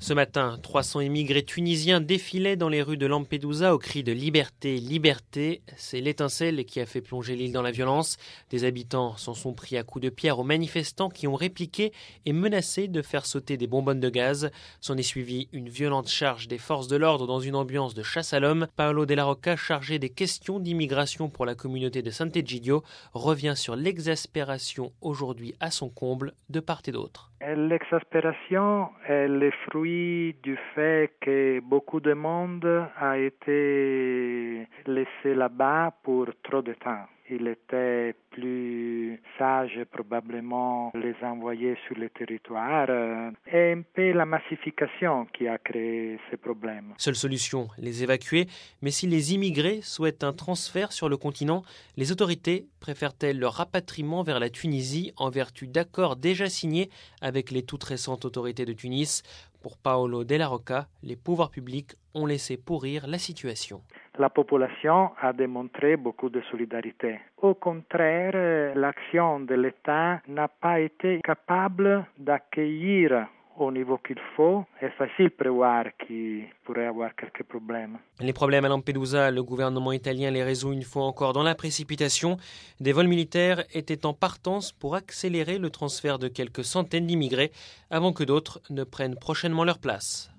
Ce matin, 300 immigrés tunisiens défilaient dans les rues de Lampedusa au cri de liberté, liberté. C'est l'étincelle qui a fait plonger l'île dans la violence. Des habitants s'en sont pris à coups de pierre aux manifestants qui ont répliqué et menacé de faire sauter des bonbonnes de gaz. S'en est suivi une violente charge des forces de l'ordre dans une ambiance de chasse à l'homme. Paolo Della Rocca, chargé des questions d'immigration pour la communauté de Sant'Egidio, revient sur l'exaspération aujourd'hui à son comble de part et d'autre. L'exaspération est le fruit du fait que beaucoup de monde a été laissé là-bas pour trop de temps. Il était plus sage probablement les envoyer sur le territoire et un peu la massification qui a créé ces problèmes. Seule solution, les évacuer. Mais si les immigrés souhaitent un transfert sur le continent, les autorités préfèrent-elles leur rapatriement vers la Tunisie en vertu d'accords déjà signés avec les toutes récentes autorités de Tunis? Pour Paolo Della Rocca, les pouvoirs publics ont laissé pourrir la situation. La population a démontré beaucoup de solidarité. Au contraire, l'action de l'État n'a pas été capable d'accueillir au niveau qu'il faut. C'est facile de prévoir qu'il pourrait y avoir quelques problèmes. Les problèmes à Lampedusa, le gouvernement italien les résout une fois encore dans la précipitation. Des vols militaires étaient en partance pour accélérer le transfert de quelques centaines d'immigrés avant que d'autres ne prennent prochainement leur place.